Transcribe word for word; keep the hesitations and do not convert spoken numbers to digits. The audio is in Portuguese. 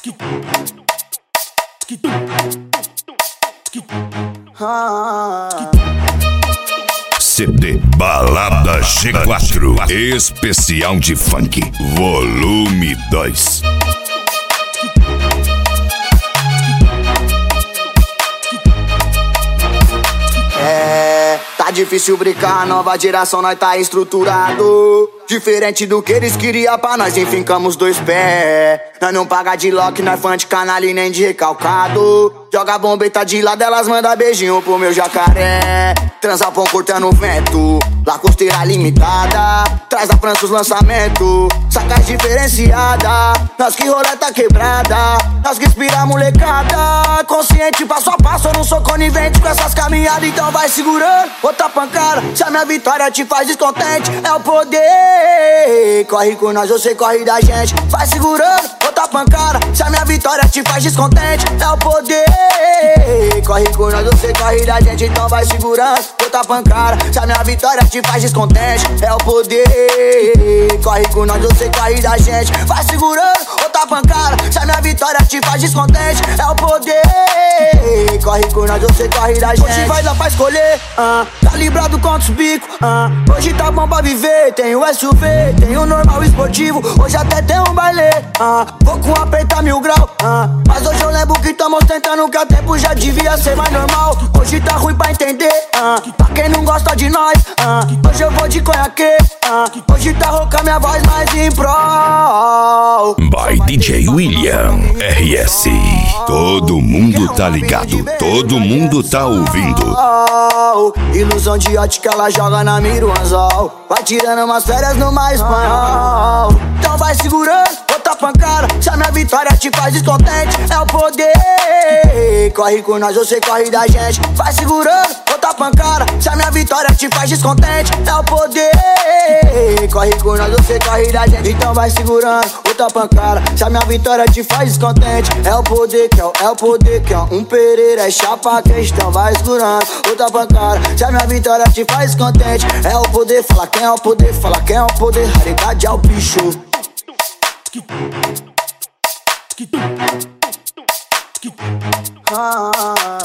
C D Balada G quatro Especial de Funk Volume dois. É, tá difícil brincar, nova geração nós tá estruturado. Diferente do que eles queriam pra nós, enfincamos dois pés. Nós não paga de lock, nós fã de canal e nem de recalcado. Joga bombeta de lado, elas mandam beijinho pro meu jacaré. Transa pão cortando o vento, lá costeira limitada. Traz da França os lançamentos, sacas diferenciada. Nós que roleta quebrada, nós que inspira a molecada. Consciente passo a passo, eu não sou conivente com essas caminhadas. Então vai segurando, outra pancada. Se a minha vitória te faz descontente, é o poder. Corre com nós, você corre da gente. Vai segurando, outra pancada. Se a minha vitória te faz descontente, é o poder. Corre com nós, você corre da gente. Então vai segurando, outra pancada. Se a minha vitória te faz descontente, é o poder. Corre com nós, você corre da gente. Vai segurando, outra pancada. Se a minha vitória te faz descontente, é o poder. Corre com nós, você corre da gente. Hoje vai dar pra escolher, uh, calibrado contra os bicos, uh. Hoje tá bom pra viver, tem o S U V, tem o normal esportivo. Hoje até tem um baile, uh. Vou com apertar mil grau, uh. Mas hoje eu lembro que estamos tentando, que a tempo já devia ser mais normal. Hoje tá ruim pra entender, uh. Pra quem não gosta de nós, uh. Hoje eu vou de conhaque, uh. Hoje tá rouca minha voz, mas em prol. By D J William R S. Todo mundo tá ligado, todo mundo tá ouvindo. Ilusão de ótica, ela joga na mira o anzol. Vai tirando umas férias no mais espanhol. Então vai segurando, outra pancada. Se a minha vitória te faz descontente, é o poder. Corre com nós, você corre da gente. Vai segurando, outra pancada. Se a minha vitória te faz descontente, é o poder. Corre com nós, você corre da gente. Então vai segurando, outra pancada. Se a minha vitória te faz descontente, é o poder que é o, é o poder que é um Pereira, é chapa questão. Vai segurando, outra pancada. Se a minha vitória te faz descontente, é o poder. Fala quem é o poder, fala quem é o poder. Raridade é o bicho. Ah,